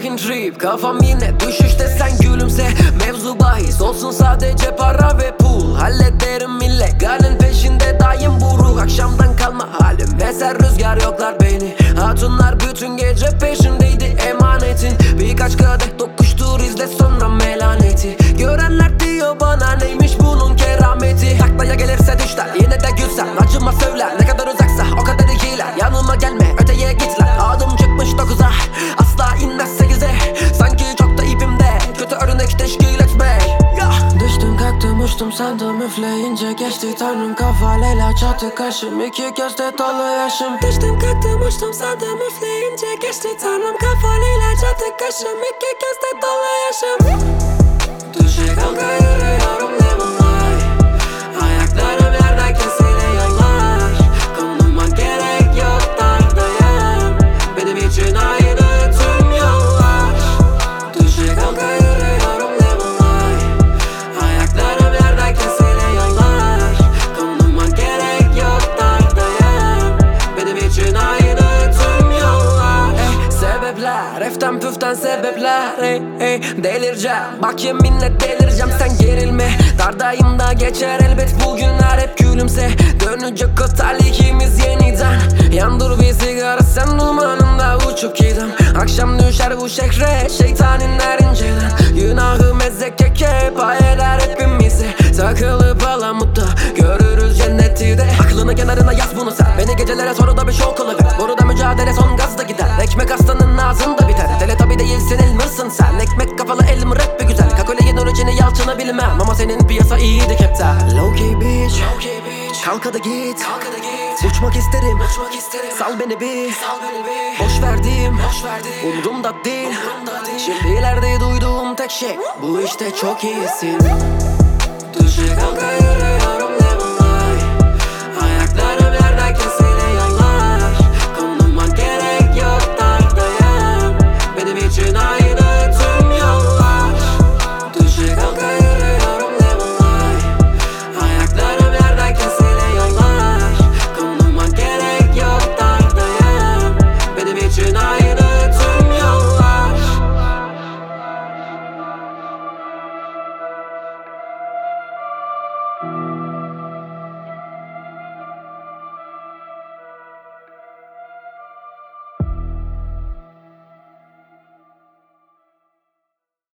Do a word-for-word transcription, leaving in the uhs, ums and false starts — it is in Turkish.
sakin trip, kafam yine düşüşte, sen gülümse. Mevzu bahis olsun sadece para ve pul. Hallederim illegalin peşinde daim bu ruh. Akşamdan kalma halim eser rüzgar, yoklar beni. Hatunlar bütün gece peşindeydi emanetin. Birkaç kadeh dokuştur, izle sonra melaneti. Görenler diyor bana neymiş bunun kerameti. Taklaya gelirse düşler, yine de gülsem acıma söyler. Ne kadar uzaksa o kadar iyiler. Yanıma gelme, öteye git lan. Adım çıkmış dokuza, asla inmez sekize. Sanki çok da ipimde, kötü örnek teşkil etmek. Düştüm kalktım uçtum sandım, üfleyince geçti tanrım. Kafa Leyla çatı kaşım, iki gözde dolu yaşım. Düştüm kalktım uçtum sandım, üfleyince geçti tanrım. Kafa Leyla çatı kaşım, iki gözde dolu yaşım. Düşe kalka yürüyorum lemon light. Ayaklarım yerden kesiliyorlar. Konuma gerek yok, dardayım. Benim için aynı tüm yollar. Düşe kalka yürüyorum lemon light. Ayaklarım yerden kesiliyorlar. Konuma gerek yok, dardayım. Benim için aynı tüm yollar. Ey, sebepler, eften püften sebepler. Ey, ey, delireceğim, bak yeminle delireceğim, sen gerilme. Dardayım da geçer elbet bu günler, hep gülümse. Dönecek o talihimiz yeniden. Yandır bir sigara, sen dumanında uçup gidem. Akşam düşer bu şehre şeytaninler inceden. Günahı meze keke pay eder hepimizi. Takılıp alamutta görürüz cenneti de. Aklını kenarına yaz bunu sen, beni gecelere sonra da bir şok oluver. Burada mücadele son gazda gider. Ekmek hastanın ağzında biter. Teletabi değilsin elmasın sen. Ekmek kafalı el mi rap bir güzel. Kakoleyin orijini yalçını bilmem. Ama senin piyasa iyiydi kepten. Low key bitch, kalk hadi git. Uçmak isterim, Uçmak isterim. Sal beni bir, Sal beni bir. Boş verdim, Boş verdim. Umrumda değil, Umrumda değil. Şimdilerde duyduğum tek şey, bu işte çok iyisin. Düşe kalka